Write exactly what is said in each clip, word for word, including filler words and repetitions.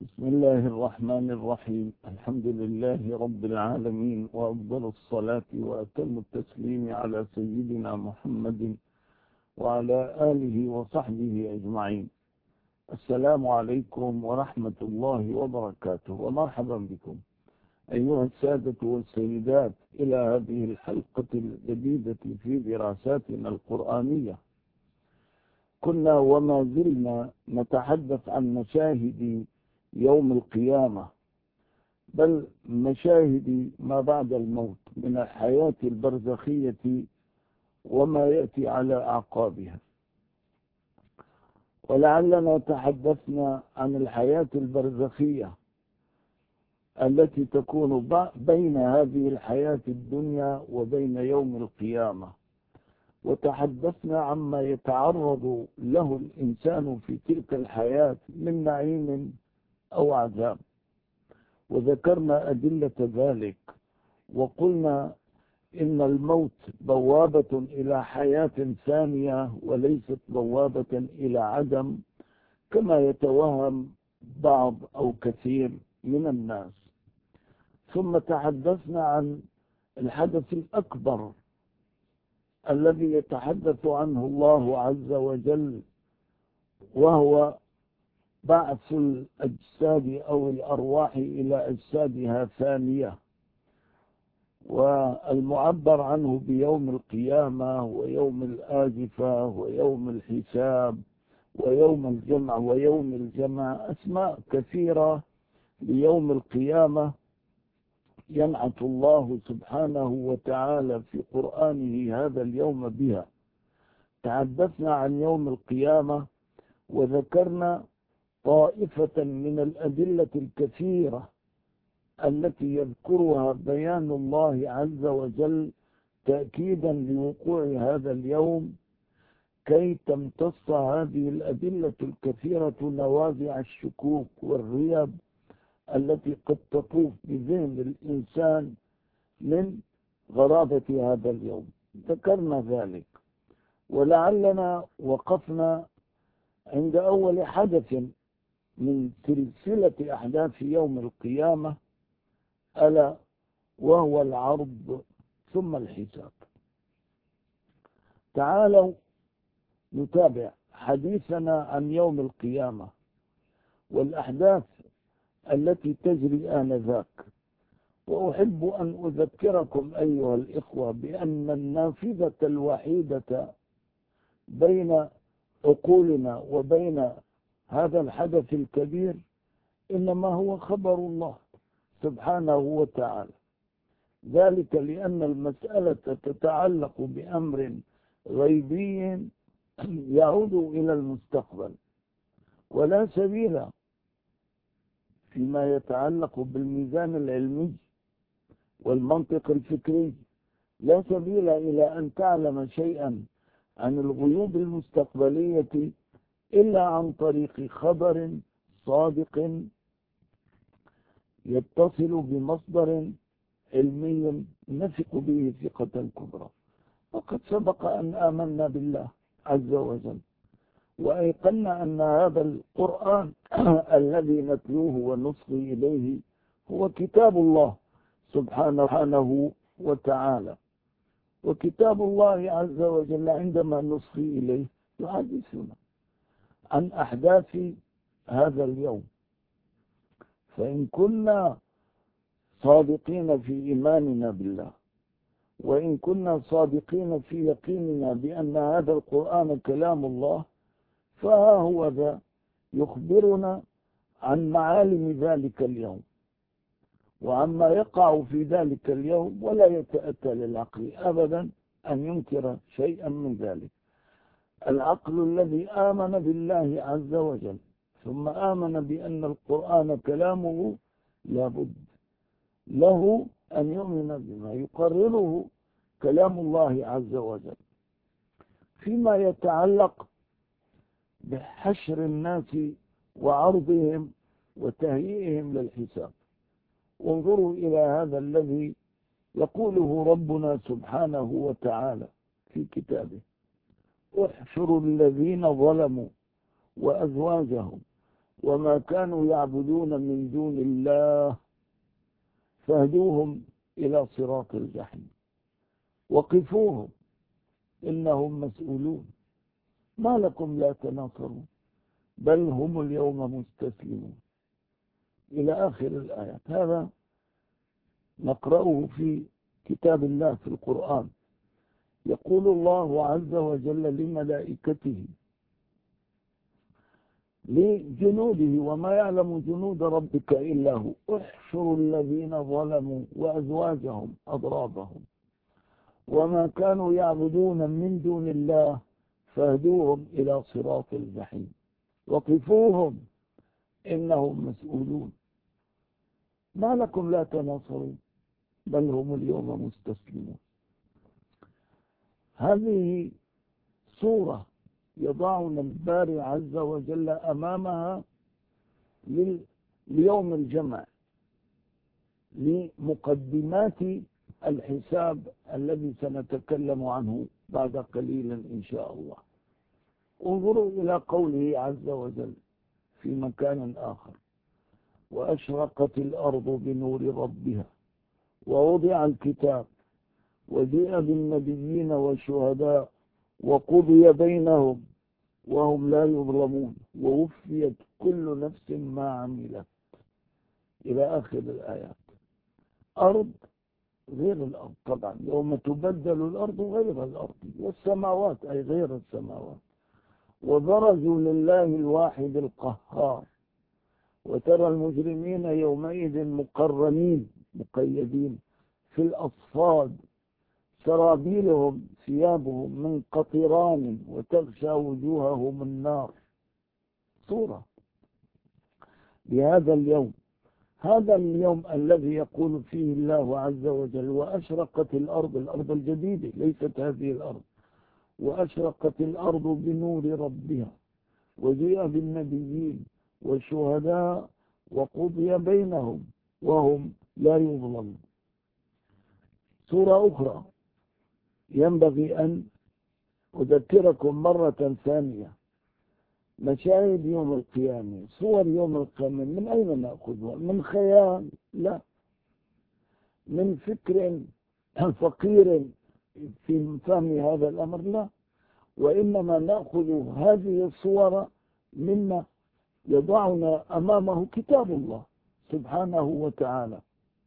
بسم الله الرحمن الرحيم. الحمد لله رب العالمين، وأفضل الصلاة وأتم التسليم على سيدنا محمد وعلى آله وصحبه أجمعين. السلام عليكم ورحمة الله وبركاته، ومرحبا بكم أيها السادة والسيدات إلى هذه الحلقة الجديدة في دراساتنا القرآنية. كنا وما زلنا نتحدث عن مشاهد يوم القيامة، بل مشاهد ما بعد الموت من الحياة البرزخية وما يأتي على أعقابها. ولعلنا تحدثنا عن الحياة البرزخية التي تكون بين هذه الحياة الدنيا وبين يوم القيامة، وتحدثنا عما يتعرض له الإنسان في تلك الحياة من نعيم أو عذاب، وذكرنا أدلة ذلك، وقلنا إن الموت بوابة إلى حياة ثانية وليست بوابة إلى عدم كما يتوهم بعض أو كثير من الناس. ثم تحدثنا عن الحدث الأكبر الذي يتحدث عنه الله عز وجل، وهو بعث الأجساد أو الأرواح إلى أجسادها ثانية، والمعبر عنه بيوم القيامة ويوم الآزفة ويوم الحساب ويوم الجمع ويوم الجمع، أسماء كثيرة ليوم القيامة ينعت الله سبحانه وتعالى في قرآنه هذا اليوم بها. تحدثنا عن يوم القيامة وذكرنا طائفة من الأدلة الكثيرة التي يذكرها بيان الله عز وجل تأكيدا لوقوع هذا اليوم، كي تمتص هذه الأدلة الكثيرة نوازع الشكوك والريب التي قد تطوف بذهن الإنسان من غرابة هذا اليوم. ذكرنا ذلك، ولعلنا وقفنا عند أول حدث من سلسلة أحداث يوم القيامة، ألا وهو العرض ثم الحساب. تعالوا نتابع حديثنا عن يوم القيامة والأحداث التي تجري آنذاك. وأحب أن أذكركم أيها الإخوة بأن النافذة الوحيدة بين عقولنا وبين هذا الحدث الكبير إنما هو خبر الله سبحانه وتعالى، ذلك لأن المسألة تتعلق بأمر غيبي يعود إلى المستقبل، ولا سبيل فيما يتعلق بالميزان العلمي والمنطق الفكري، لا سبيل إلى أن تعلم شيئا عن الغيوب المستقبلية إلا عن طريق خبر صادق يتصل بمصدر علمي نثق به ثقة كبرى. وقد سبق أن آمنا بالله عز وجل، وأيقنا أن هذا القرآن الذي نتلوه ونصغي إليه هو كتاب الله سبحانه وتعالى. وكتاب الله عز وجل عندما نصغي إليه يحدثنا عن أحداث هذا اليوم. فإن كنا صادقين في إيماننا بالله، وإن كنا صادقين في يقيننا بأن هذا القرآن كلام الله، فها هو ذا يخبرنا عن معالم ذلك اليوم وعما يقع في ذلك اليوم، ولا يتأتى للعقل أبدا أن ينكر شيئا من ذلك. العقل الذي آمن بالله عز وجل ثم آمن بأن القرآن كلامه لابد له أن يؤمن بما يقرره كلام الله عز وجل فيما يتعلق بحشر الناس وعرضهم وتهيئهم للحساب. وانظروا إلى هذا الذي يقوله ربنا سبحانه وتعالى في كتابه: احشروا الذين ظلموا وأزواجهم وما كانوا يعبدون من دون الله فاهدوهم إلى صراط الجحيم وقفوهم إنهم مسؤولون ما لكم لا تناصرون بل هم اليوم مستسلمون إلى آخر الآيات. هذا نقرأه في كتاب الله في القرآن. يقول الله عز وجل لملائكته لجنوده وما يعلم جنود ربك إلا هو احشروا الذين ظلموا وأزواجهم أضرابهم وما كانوا يعبدون من دون الله فاهدوهم إلى صراط الجحيم وقفوهم إنهم مسؤولون ما لكم لا تناصرون بل هم اليوم مستسلمون. هذه صورة يضعنا الباري عز وجل أمامها ليوم الجمع لمقدمات الحساب الذي سنتكلم عنه بعد قليل إن شاء الله. انظروا إلى قوله عز وجل في مكان آخر وأشرقت الأرض بنور ربها ووضع الكتاب وجيء بالنبيين والشهداء وقضي بينهم وهم لا يظلمون ووفيت كل نفس ما عملت إلى آخر الآيات. أرض غير الأرض طبعا، يوم تبدل الأرض غير الأرض، والسماوات أي غير السماوات. وبرزوا لله الواحد القهار وترى المجرمين يومئذ مقرنين مقيدين في الأصفاد سرابيلهم ثيابهم من قطران وتغشى وجوههم النار. صورة بهذا اليوم، هذا اليوم الذي يقول فيه الله عز وجل وأشرقت الأرض، الأرض الجديدة ليست هذه الأرض، وأشرقت الأرض بنور ربها وجيء بالنبيين والشهداء وقضي بينهم وهم لا يظلمون. سورة أخرى ينبغي أن أذكركم مرة ثانية مشاهد يوم القيامة، صور يوم القيامة. من أين نأخذها؟ من خيال؟ لا، من فكر فقير في فهم هذا الأمر؟ لا، وإنما نأخذ هذه الصور مما يضعنا أمامه كتاب الله سبحانه وتعالى.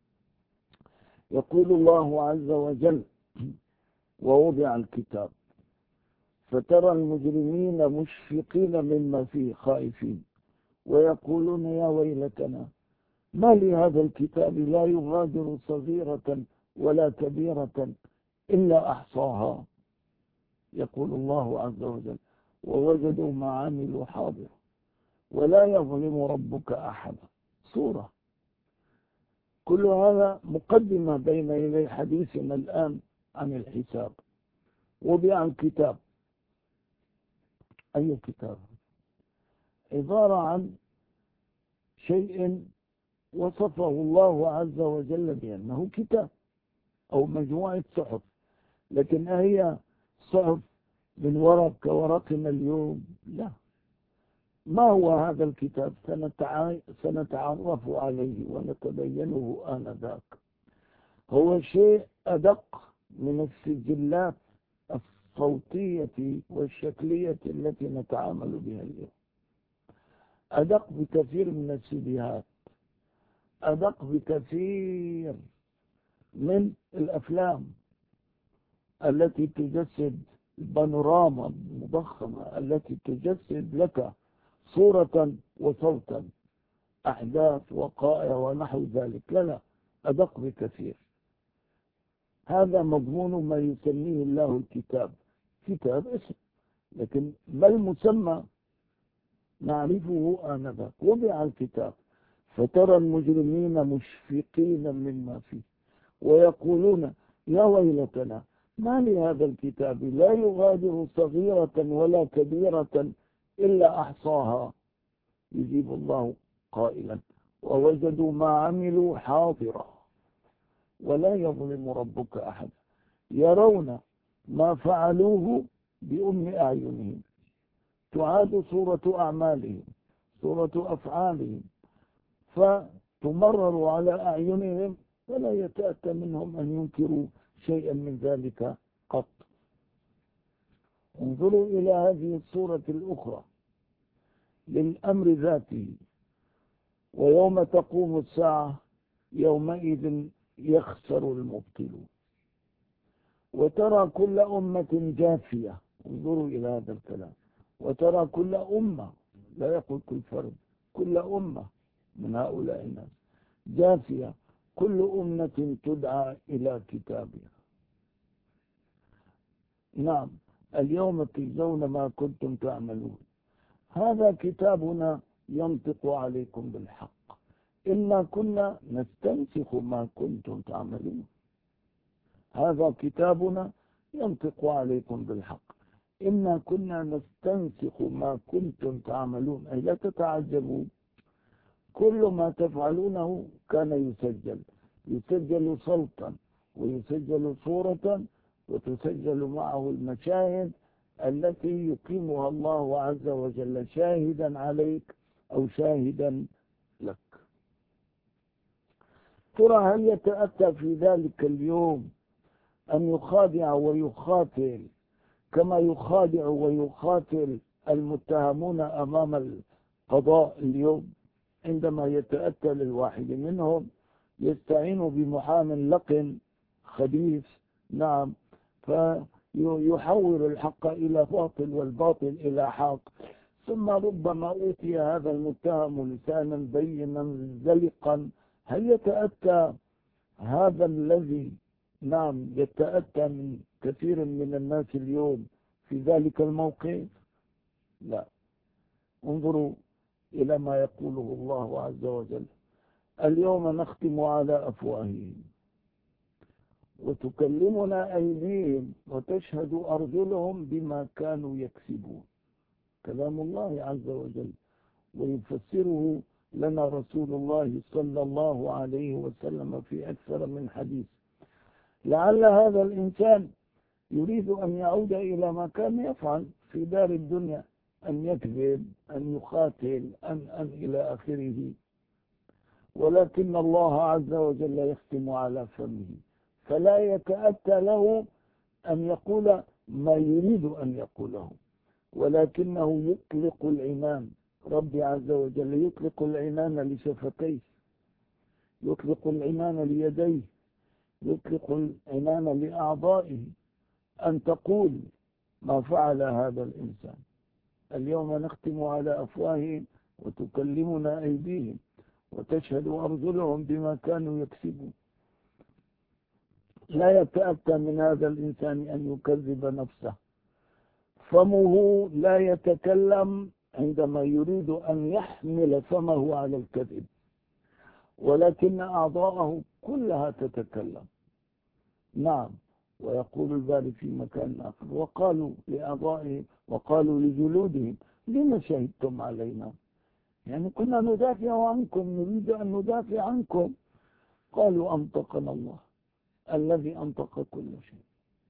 يقول الله عز وجل ووضع الكتاب فترى المجرمين مشفقين مما فيه خائفين ويقولون يا ويلتنا ما لهذا الكتاب لا يغادر صغيرة ولا كبيرة إلا أحصاها. يقول الله عز وجل ووجدوا ما عملوا حاضر ولا يظلم ربك أحدا. سورة كل هذا مقدمة بين يدي حديثنا الآن عن الحساب. وضع الكتاب، أي كتاب؟ عبارة عن شيء وصفه الله عز وجل بأنه كتاب أو مجموعة صحف، لكن هي صحف من ورق كورقنا اليوم؟ لا. ما هو هذا الكتاب؟ سنتعرف عليه ونتبينه آنذاك. هو شيء أدق من السجلات الصوتية والشكلية التي نتعامل بها اليوم، أدق بكثير من السيديهات، أدق بكثير من الأفلام التي تجسد البانوراما المضخمة التي تجسد لك صورة وصوتا أحداث وقائع ونحو ذلك. لا لا، أدق بكثير. هذا مضمون ما يسميه الله الكتاب. كتاب اسم، لكن ما المسمى نعرفه آنذاك. وضع الكتاب فترى المجرمين مشفقين مما فيه ويقولون يا ويلتنا ما لهذا الكتاب لا يغادر صغيرة ولا كبيرة إلا أحصاها. يجيب الله قائلا ووجدوا ما عملوا حاضرا ولا يظلم ربك أحد يرون ما فعلوه بأم أعينهم. تعاد صورة أعمالهم، سورة أفعالهم، فتمرر على أعينهم ولا يتأتى منهم أن ينكروا شيئا من ذلك قط. انظروا إلى هذه الصورة الأخرى للأمر ذاته: ويوم تقوم الساعة يومئذ يخسر المبطلون. وترى كل أمة جاثية، انظروا إلى هذا الكلام، وترى كل أمة، لا يقول كل فرد، كل أمة من هؤلاء الناس جاثية، كل أمة تدعى إلى كتابها. نعم، اليوم تجزون ما كنتم تعملون. هذا كتابنا ينطق عليكم بالحق، إنا كنا نستنسخ ما كنتم تعملون. هذا كتابنا ينطق عليكم بالحق، إنا كنا نستنسخ ما كنتم تعملون. أي لا تتعجبوا، كل ما تفعلونه كان يسجل، يسجل صوتا ويسجل صورة، وتسجل معه المشاهد التي يقيمها الله عز وجل شاهدا عليك أو شاهدا لك. ترى هل يتأتى في ذلك اليوم أن يخادع ويخاتل كما يخادع ويخاتل المتهمون أمام القضاء اليوم؟ عندما يتأتى للواحد منهم يستعين بمحام لقن خبيث، نعم، فيحول الحق إلى باطل والباطل إلى حق، ثم ربما أوتي هذا المتهم لسانا بينا زلقا. هل يتأتى هذا الذي نعم يتأتى من كثير من الناس اليوم في ذلك الموقف؟ لا. انظروا إلى ما يقوله الله عز وجل: اليوم نختم على أفواههم وتكلمنا أيديهم وتشهد أرجلهم بما كانوا يكسبون. كلام الله عز وجل، ويفسره لنا رسول الله صلى الله عليه وسلم في أكثر من حديث. لعل هذا الإنسان يريد أن يعود إلى ما كان يفعل في دار الدنيا، أن يكذب، أن يقاتل، أن, أن إلى آخره، ولكن الله عز وجل يختم على فمه، فلا يتأتى له أن يقول ما يريد أن يقوله، ولكنه يطلق العنان. ربي عز وجل يطلق العنان لشفتيه، يطلق العنان ليديه، يطلق العنان لأعضائه، أن تقول ما فعل هذا الإنسان. اليوم نختم على أفواههم وتكلمنا أيديهم وتشهد أرجلهم بما كانوا يكسبون. لا يتأتى من هذا الإنسان أن يكذب نفسه، فمه لا يتكلم عندما يريد أن يحمل فمه على الكذب، ولكن أعضاءه كلها تتكلم. نعم، ويقول الباري في مكان آخر: وقالوا لأعضائهم وقالوا لجلودهم لما شهدتم علينا؟ يعني كنا ندافع عنكم، نريد أن ندافع عنكم. قالوا أنطقنا الله الذي أنطق كل شيء.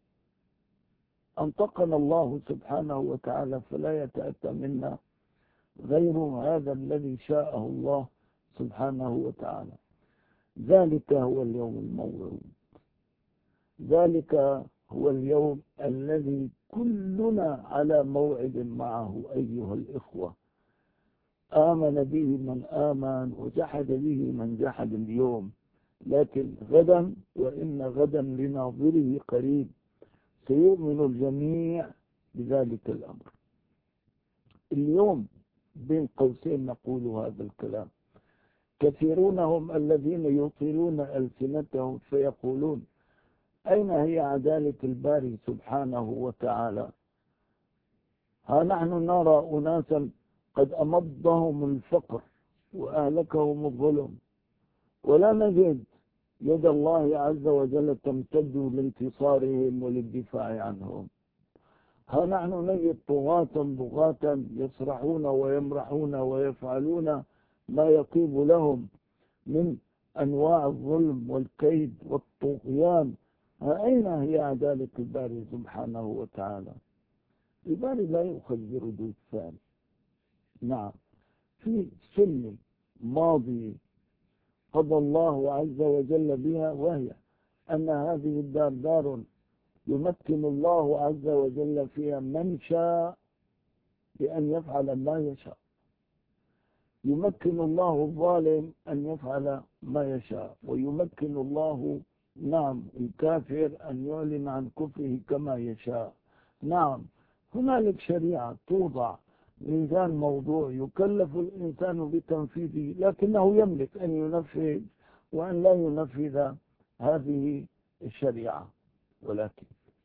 أنطقنا الله سبحانه وتعالى، فلا يتأتى منا غير هذا الذي شاءه الله سبحانه وتعالى. ذلك هو اليوم الموعود، ذلك هو اليوم الذي كلنا على موعد معه أيها الإخوة. آمن به من آمن وجحد به من جحد اليوم، لكن غدا وإن غدا لناظره قريب سيؤمن الجميع بذلك الأمر. اليوم بين قوسين نقول هذا الكلام: كثيرون هم الذين يطيلون ألسنتهم فيقولون أين هي عدالة الباري سبحانه وتعالى؟ ها نحن نرى أناسا قد أمضهم الفقر وأهلكهم الظلم، ولا نجد يد الله عز وجل تمتد لانتصارهم وللدفاع عنهم. ها نحن نجد طغاة بغاة يسرحون ويمرحون ويفعلون ما يطيب لهم من أنواع الظلم والكيد والطغيان. أين هي عدالة الباري سبحانه وتعالى؟ الباري لا يؤخذ بردود فعل. نعم، في سنة ماضي قضى الله عز وجل بها، وهي أن هذه الدار دار يمكن الله عز وجل فيها من شاء بأن يفعل ما يشاء. يمكن الله الظالم أن يفعل ما يشاء، ويمكن الله نعم الكافر أن يعلن عن كفره كما يشاء. نعم هنالك شريعة توضع، ميزان موضوع يكلف الإنسان بتنفيذه، لكنه يملك أن ينفذ وأن لا ينفذ هذه الشريعة. ولكن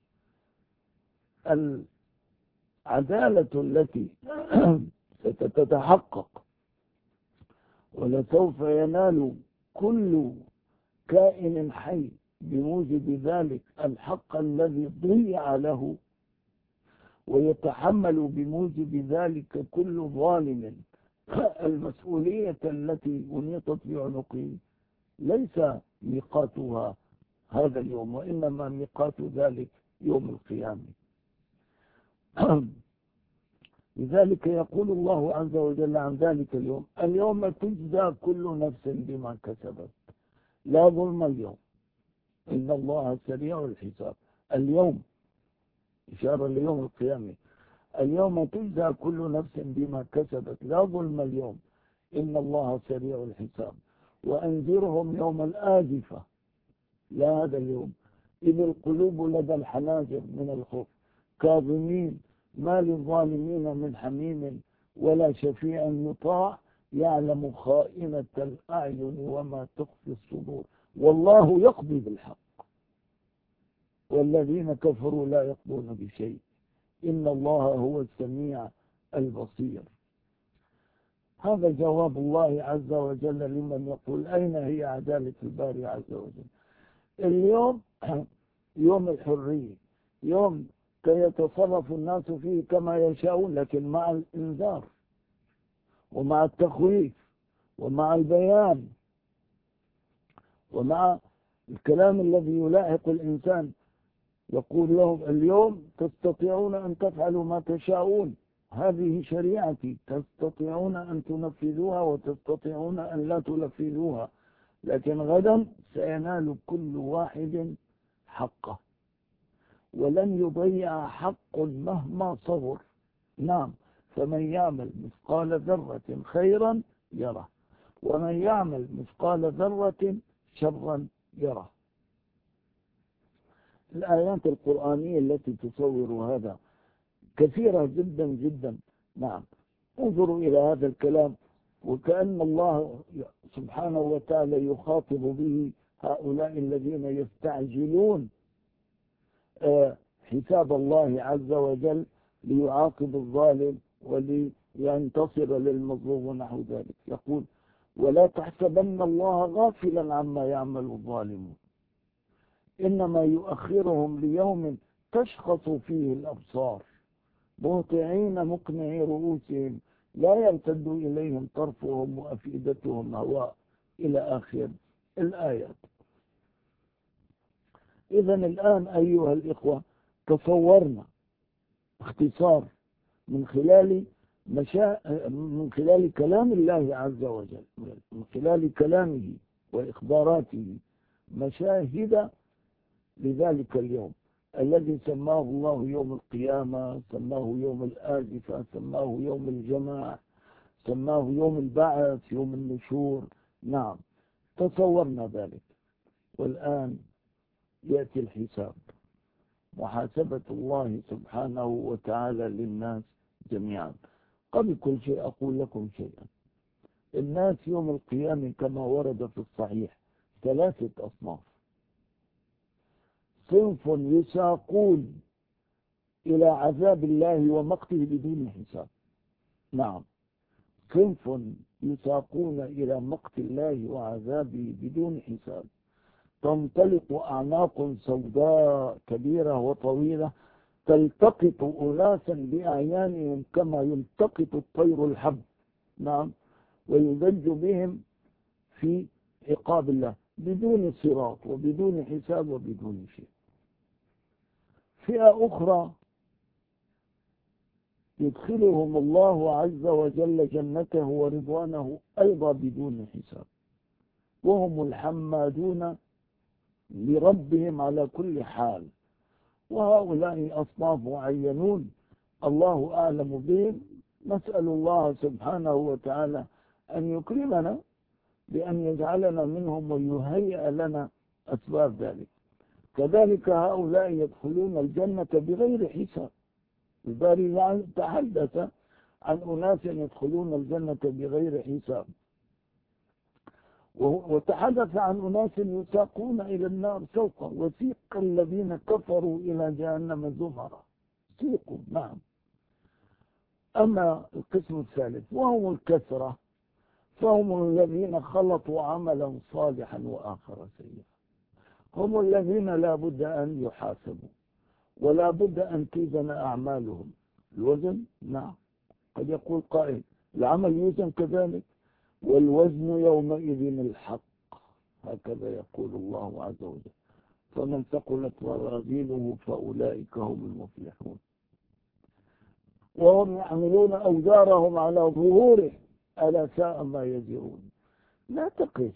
العدالة التي ستتحقق ولسوف ينال كل كائن حي بموجب ذلك الحق الذي ضيع له، ويتحمل بموجب ذلك كل ظالم المسؤولية التي أنيطت بعنقه، ليس ميقاتها هذا اليوم، وإنما ميقات ذلك يوم القيامة. لذلك يقول الله عز وجل عن ذلك اليوم: اليوم تجزى كل نفس بما كسبت لا ظلم اليوم إن الله سريع الحساب. اليوم إشارة ليوم القيامة. اليوم تجزى كل نفس بما كسبت لا ظلم اليوم إن الله سريع الحساب. وأنذرهم يوم الآزفة، لا هذا اليوم، إذ القلوب لدى الحناجر من الخوف كاظمين ما للظالمين من حميم ولا شفيع يطاع يعلم خائنة الأعين وما تخفي الصدور والله يقضي بالحق والذين كفروا لا يقضون بشيء إن الله هو السميع البصير. هذا جواب الله عز وجل لمن يقول أين هي عدالة الباري عز وجل. اليوم يوم الحرية، يوم كي يتصرف الناس فيه كما يشاءون، لكن مع الإنذار ومع التخويف ومع البيان ومع الكلام الذي يلاحق الإنسان. يقول لهم: اليوم تستطيعون أن تفعلوا ما تشاءون، هذه شريعتي، تستطيعون أن تنفذوها وتستطيعون أن لا تنفذوها، لكن غدا سينال كل واحد حقه ولن يضيع حق مهما صغر. نعم، فمن يعمل مثقال ذرة خيرا يره ومن يعمل مثقال ذرة شرا يره. الآيات القرآنية التي تصور هذا كثيرة جدا جدا. نعم، انظروا إلى هذا الكلام، وكأن الله سبحانه وتعالى يخاطب به هؤلاء الذين يستعجلون حساب الله عز وجل ليعاقب الظالم ولينتصر للمظلوم ونحو ذلك. يقول: ولا تحسبن الله غافلا عما يعمل الظالمون إنما يؤخرهم ليوم تشخص فيه الأبصار مهطعين مقنعي رؤوسهم لا يرتد إليهم طرفهم وأفئدتهم هواء، إلى آخر الآيات. إذا الآن أيها الإخوة تصورنا اختصار من خلال مشا... من خلال كلام الله عز وجل، من خلال كلامه وإخباراته، مشاهد لذلك اليوم الذي سماه الله يوم القيامة، سماه يوم الآزفة، سماه يوم الجماع، سماه يوم البعث، يوم النشور. نعم، تصورنا ذلك. والآن يأتي الحساب، محاسبة الله سبحانه وتعالى للناس جميعا. قبل كل شيء أقول لكم شيئا. الناس يوم القيامة كما ورد في الصحيح ثلاثة أصناف: صنف يساقون إلى عذاب الله ومقته بدون حساب. نعم، صنف يساقون إلى مقت الله وعذابه بدون حساب. تنطلق أعناق سوداء كبيرة وطويلة تلتقط أناسا بأعيانهم كما يلتقط الطير الحب. نعم، ويزج بهم في عقاب الله بدون صراط وبدون حساب وبدون شيء. فئة أخرى يدخلهم الله عز وجل جنته ورضوانه أيضا بدون حساب، وهم الحمادون لربهم على كل حال. وهؤلاء أصناف معينون الله أعلم بهم، نسأل الله سبحانه وتعالى أن يكرمنا بأن يجعلنا منهم ويهيئ لنا أسباب ذلك. كذلك هؤلاء يدخلون الجنة بغير حساب. الباري تحدث عن أناس يدخلون الجنة بغير حساب، وتحدث عن أناس يساقون إلى النار سوقا، وسيق الذين كفروا إلى جهنم زمرا. سيقوا، نعم. أما القسم الثالث وهم الكثرة، فهم الذين خلطوا عملا صالحا وآخر سيئا. هم الذين لا بد أن يحاسبوا ولا بد أن توزن أعمالهم. الوزن، نعم، قد يقول قائل العمل يوزن كذلك، والوزن يومئذ الحق، هكذا يقول الله عز وجل. فمن ثقلت موازينه فأولئك هم المفلحون. وهم يحملون أوزارهم على ظهورهم ألا ساء ما يزرون. لا تقس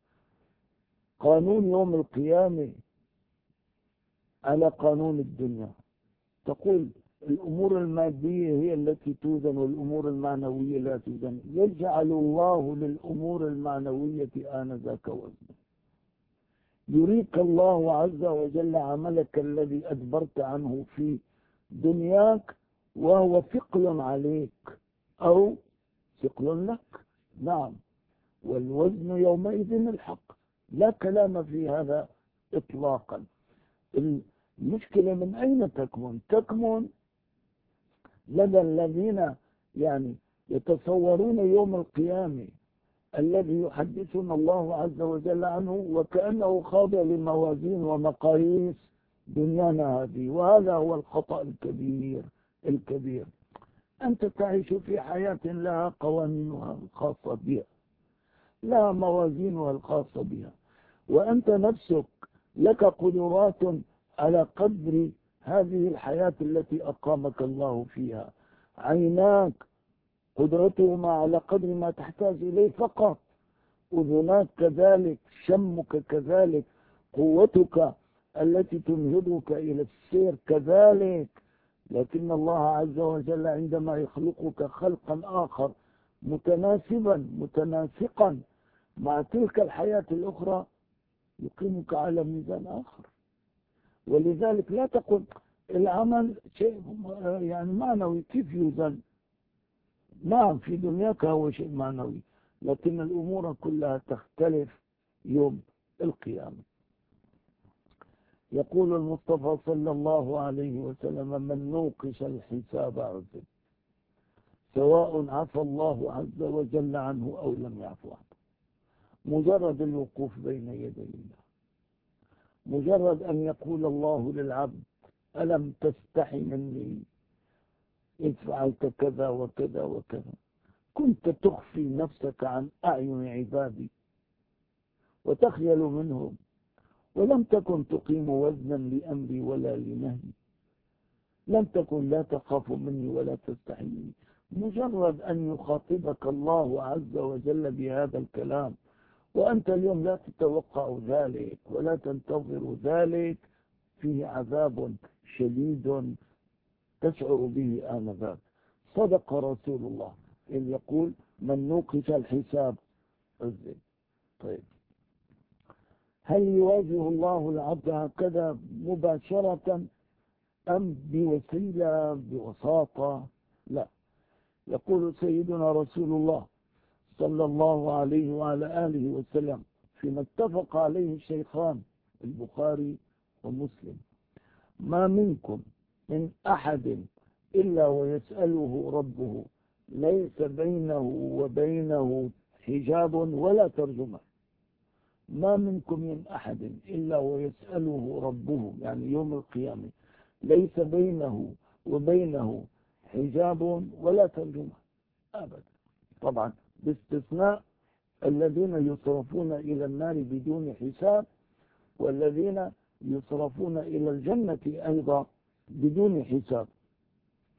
قانون يوم القيامة على قانون الدنيا، تقول الأمور المادية هي التي توزن والأمور المعنوية لا توزن. يجعل الله للأمور المعنوية آنذاك وزنا. يريك الله عز وجل عملك الذي أدبرت عنه في دنياك وهو ثقل عليك أو ثقل لك، نعم. والوزن يومئذ الحق، لا كلام في هذا إطلاقا. المشكلة من أين تكمن؟ تكمن لدى الذين يعني يتصورون يوم القيامة الذي يحدثنا الله عز وجل عنه وكأنه خاضع لموازين ومقاييس دنيانا هذه، وهذا هو الخطأ الكبير الكبير. أنت تعيش في حياة لها قوانينها الخاصة بها، لها موازينها الخاصة بها، وأنت نفسك لك قدرات على قدر هذه الحياة التي أقامك الله فيها. عيناك قدرتهما على قدر ما تحتاج إليه فقط، أذناك كذلك، شمك كذلك، قوتك التي تنهضك إلى السير كذلك. لكن الله عز وجل عندما يخلقك خلقا آخر متناسبا متناسقا مع تلك الحياة الأخرى يقيمك على ميزان آخر. ولذلك لا تقل العمل شيء يعني معنوي، كيف يوزن؟ نعم في دنياك هو شيء معنوي، لكن الأمور كلها تختلف يوم القيامة. يقول المصطفى صلى الله عليه وسلم من نوقش الحساب عذب، سواء عفى الله عز وجل عنه أو لم يعفو عنه. مجرد الوقوف بين يدي الله، مجرد أن يقول الله للعبد ألم تستحي مني إذ فعلت كذا وكذا وكذا، كنت تخفي نفسك عن أعين عبادي وتخجل منهم، ولم تكن تقيم وزنا لأمري ولا لنهي، لم تكن لا تخاف مني ولا تستحي مني. مجرد أن يخاطبك الله عز وجل بهذا الكلام وأنت اليوم لا تتوقع ذلك ولا تنتظر ذلك، فيه عذاب شديد تشعر به آنذاك. صدق رسول الله إن يقول من نوقش الحساب عذب. طيب، هل يواجه الله العبد هكذا مباشرة أم بوسيلة بوساطة؟ لا. يقول سيدنا رسول الله صلى الله عليه وعلى آله وسلم فيما اتفق عليه الشيخان البخاري ومسلم: ما منكم من أحد إلا ويسأله ربه ليس بينه وبينه حجاب ولا ترجمة. ما منكم من أحد إلا ويسأله ربه، يعني يوم القيامة، ليس بينه وبينه حجاب ولا ترجمة أبدا. طبعا باستثناء الذين يصرفون إلى النار بدون حساب، والذين يصرفون إلى الجنة أيضا بدون حساب.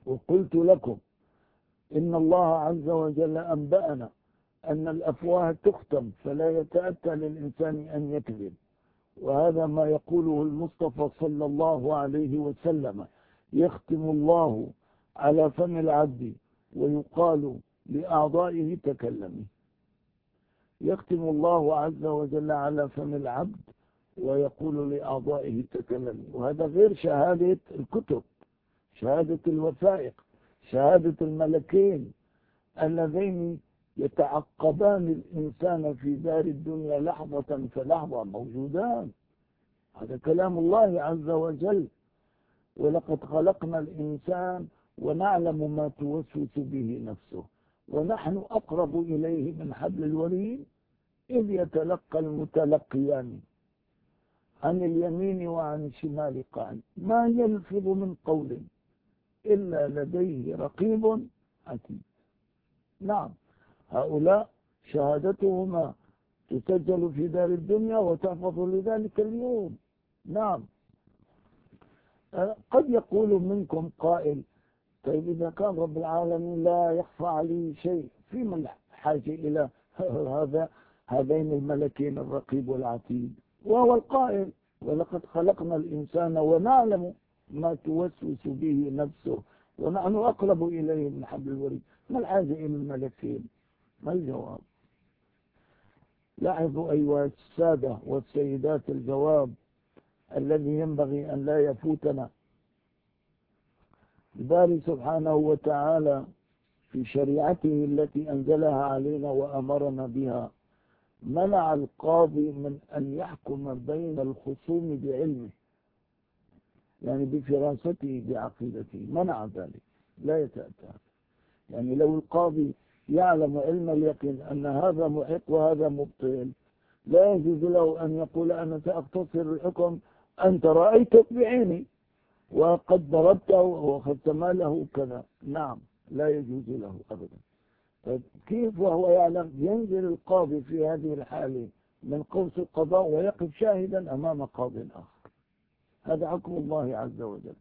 وقلت لكم إن الله عز وجل أنبأنا أن الأفواه تختم فلا يتأتى للإنسان أن يكذب، وهذا ما يقوله المصطفى صلى الله عليه وسلم: يختم الله على فم العبد ويقال لأعضائه تكلمي. يختم الله عز وجل على فم العبد ويقول لأعضائه تكلمي، وهذا غير شهادة الكتب، شهادة الوثائق، شهادة الملكين اللذين يتعقبان الإنسان في دار الدنيا لحظة فلحظة، موجودان. هذا كلام الله عز وجل: ولقد خلقنا الإنسان ونعلم ما توسوس به نفسه ونحن أقرب إليه من حبل الوريد إذ يتلقى المتلقيان عن اليمين وعن الشمال قاعد ما يلفظ من قول إلا لديه رقيب عتيد. نعم، هؤلاء شهادتهما تسجل في دار الدنيا وتحفظ لذلك اليوم. نعم. قد يقول منكم قائل: طيب إذا كان رب العالمين لا يخفى عليه شيء، فيما الحاجة إلى هذا هذين الملكين الرقيب والعتيد؟ وهو القائل: ولقد خلقنا الإنسان ونعلم ما توسوس به نفسه ونحن أقرب إليه من حبل الوريد. ما الحاجة إلى الملكين؟ ما الجواب؟ لاحظوا أيها السادة والسيدات الجواب الذي ينبغي أن لا يفوتنا. الباري سبحانه وتعالى في شريعته التي أنزلها علينا وأمرنا بها منع القاضي من أن يحكم بين الخصوم بعلمه، يعني بفراسته بعقيدته، منع ذلك، لا يتأتى. يعني لو القاضي يعلم علم اليقين أن هذا محق وهذا مبطل، لا يجوز له أن يقول: أنا سأقتصر الحكم، أنت رأيتك بعيني وقد ضربته وأخذت ماله كذا. نعم، لا يجوز له أبدا. كيف وهو يعلم؟ ينزل القاضي في هذه الحالة من قوس القضاء ويقف شاهدا أمام قاض آخر. هذا حكم الله عز وجل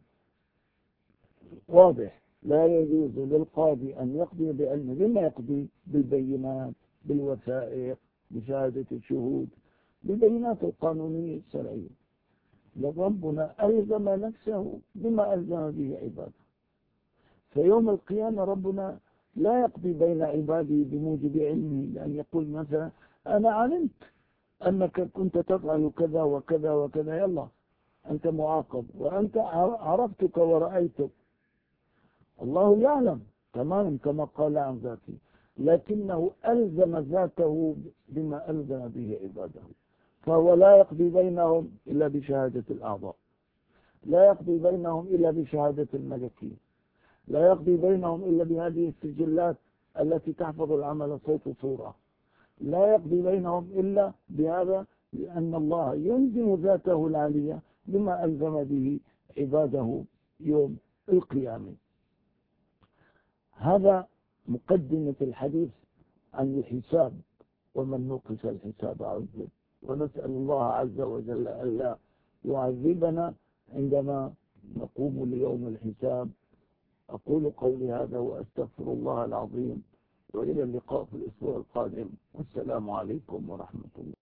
واضح. لا يجوز للقاضي أن يقضي بعلمه. لما يقضي؟ بالبينات، بالوثائق، بشهادة الشهود، بالبينات القانونية الشرعية. ربنا ألزم نفسه بما ألزم به عباده. فيوم القيامة ربنا لا يقضي بين عباده بموجب علمه، لأن يقول مثلا: أنا علمت أنك كنت تفعل كذا وكذا وكذا، يلا أنت معاقب، وأنت عرفتك ورأيتك. الله يعلم تماما كما قال عن ذاته، لكنه ألزم ذاته بما ألزم به عباده. فهو لا يقضي بينهم إلا بشهادة الأعضاء، لا يقضي بينهم إلا بشهادة الملكين، لا يقضي بينهم إلا بهذه السجلات التي تحفظ العمل صوت صورة، لا يقضي بينهم إلا بهذا، لأن الله يلزم ذاته العالية بما ألزم به عباده يوم القيامة. هذا مقدمة الحديث عن الحساب ومن نقص الحساب عذب، ونسأل الله عز وجل ألا يعذبنا عندما نقوم ليوم الحساب. أقول قولي هذا وأستغفر الله العظيم، وإلى اللقاء في الأسبوع القادم، والسلام عليكم ورحمة الله.